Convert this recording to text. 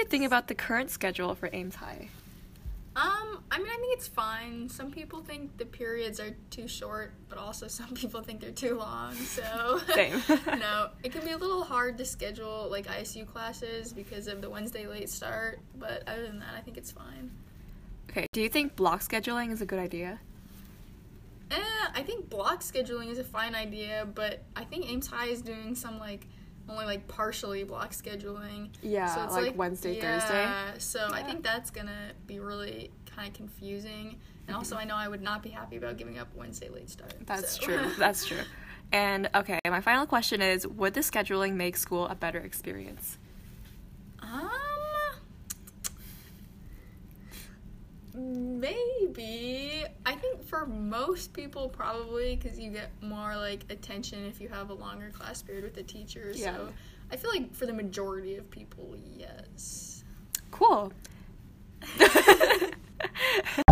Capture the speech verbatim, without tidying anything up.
you think about the current schedule for Ames High? Um, I mean, I think it's fine. Some people think the periods are too short, but also some people think they're too long, so... Same. No, it can be a little hard to schedule, like, I S U classes because of the Wednesday late start, but other than that, I think it's fine. Okay, do you think block scheduling is a good idea? Eh, I think block scheduling is a fine idea, but I think Ames High is doing some, like, only, like, partially block scheduling. Yeah, so it's like, like Wednesday, yeah, Thursday. So yeah. I think that's going to be really kind of confusing. And also, I know I would not be happy about giving up Wednesday late start. That's so. true. That's true. And, okay, my final question is, would the scheduling make school a better experience? Um, maybe. I think for most people, probably, because you get more, like, attention if you have a longer class period with the teacher. Yeah. So I feel like for the majority of people, yes. Cool.